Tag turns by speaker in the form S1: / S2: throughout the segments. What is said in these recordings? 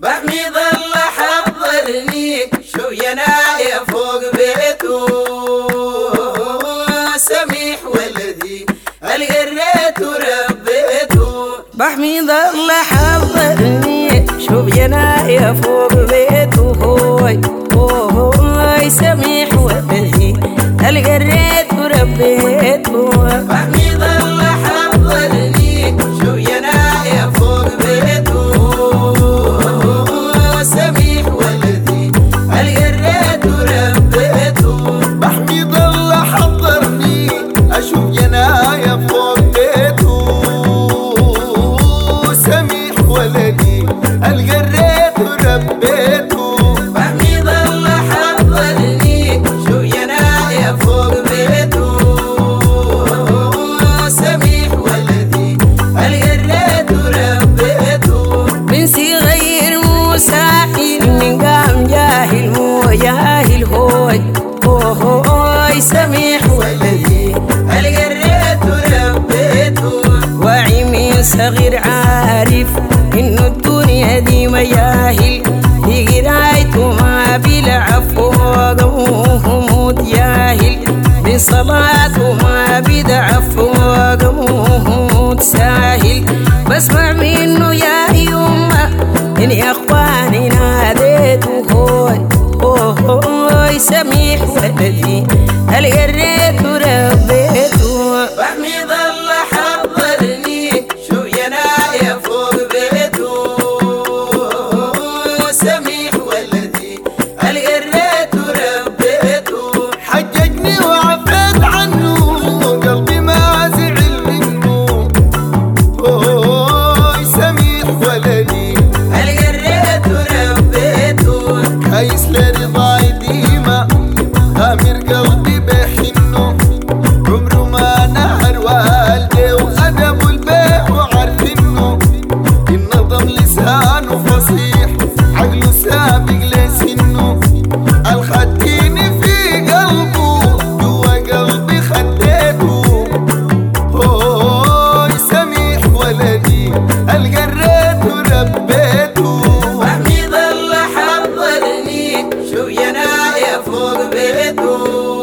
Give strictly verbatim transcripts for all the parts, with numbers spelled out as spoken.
S1: بحميد الله حضرني شوية نايا فوق بيته سميح ولدي القريت وربيته.
S2: بحميد الله حضرني شوية نايا فوق بيته هوي هوي سميح ولدي القريت وربيته.
S1: بحميد الله حضرني شوية نايا فوق بيته سميح ولدي القريت وربيته.
S3: بحميد الله حضرني اشوف جنايا فوق بيته سميح ولدي القريت وربيته.
S1: بحميد الله حضرني شوية نايا فوق بيته سميح ولدي القريت وربيته.
S2: من صغير مساحل من قام جاهل مو جاهل هوي هوي سميح ولدي
S1: القريت وربيته.
S2: واعي من صغير عارف انه الدنيا دي مجاهل في قرايته ما بيلعب فوق موت جاهل بصلاته ما بيدعب فوق موت ساهل. بسمع منه يا يما إن يا اخواني ناديته هوي هوي سميح ولدي القريت وربيته.
S1: بحميد الله حضرني شوية نايا فوق بيته سميح ولدي القريت وربيته.
S3: حججني وعفيت عنه قلبي ما زعل منه اوي سميح ولدي
S1: القريت وربيته.
S3: كايس لرضاي ديما غامر قلبي بحنه عمره ما نهر والده وأدبه البيع وعارفينه النظم لسانه فصيح عقله سابق لسنه الخديني في قلبه جوا قلبي خديته هوي سميح ولدي القريت وربيته.
S1: بحميد الله حضرني شوية نايا فوق بيته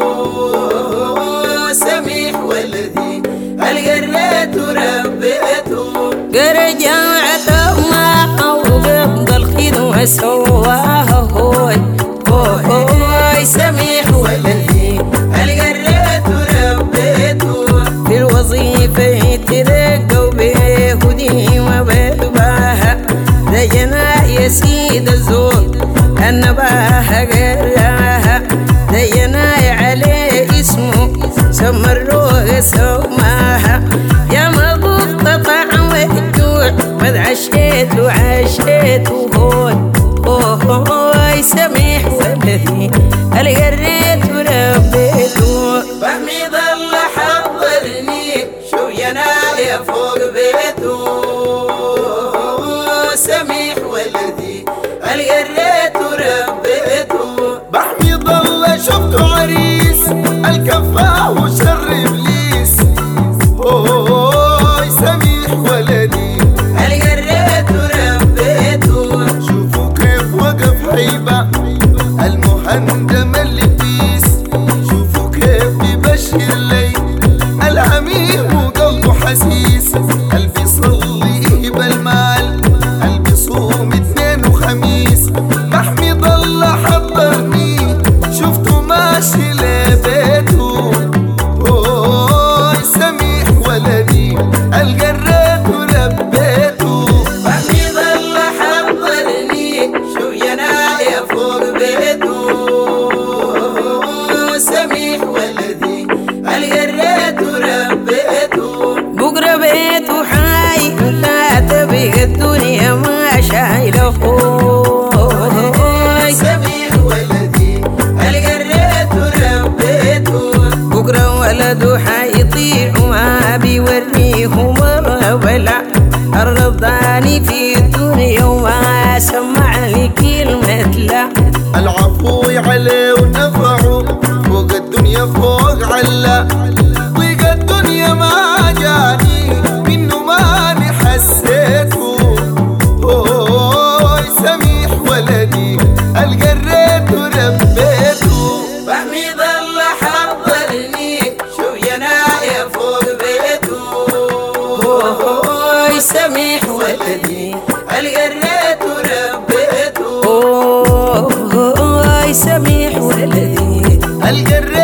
S1: سميح ولدي القريت وربيته.
S2: رجعت معه وقبض الخدمة سواها هوي هوي سميح ولدي
S1: القريت وربيته.
S2: في الوظيفة يترقوا بيه وديما بيباها دينا يا سيد الزود النباها قراها دينا عليه اسمه سمى الروح سماها. يا مضبوط طعم الجوع مذ عشيت وعشيت هوي هوي سميح ولدي القريت وربيته.
S1: بحميد الله حضرني شوية نايا فوق بيته سميح ولدي القريت وربيته.
S3: بحميد الله شفته عريس الكفاه وشر ابليس هوي سميح ولدي
S1: القريت وربيته.
S3: شوفوا كيف وقف هيبة المهندم اللبيس شوفوا كيف ببشر لي العميل وقلبه حسيس قلبي صلي بالمال قلبي صوم اثنين وخميس. بحميد الله حضرني شفته ماشي لبيته هوي سميح ولدي القريت وربيته.
S1: بحميد الله حضرني شوية نايا فوق بيته سميح ولدي القريت وربيته.
S2: بقرا بيته حي لا تبي الدنيا ما شايله هوي
S1: سميح ولدي القريت وربيته.
S2: بقرا ولده حيطيع ما بيوريه مرة ولا الرضاني في الدنيا وما سمع لي كلمة لا.
S3: العفو عليه ونفعه فوق الدنيا فوق علا ضيق الدنيا ما جاني منه ماني حسيته هوي سميح
S2: سميح ولدي
S1: القريت وربيته
S2: أوه سميح ولدي
S3: القريت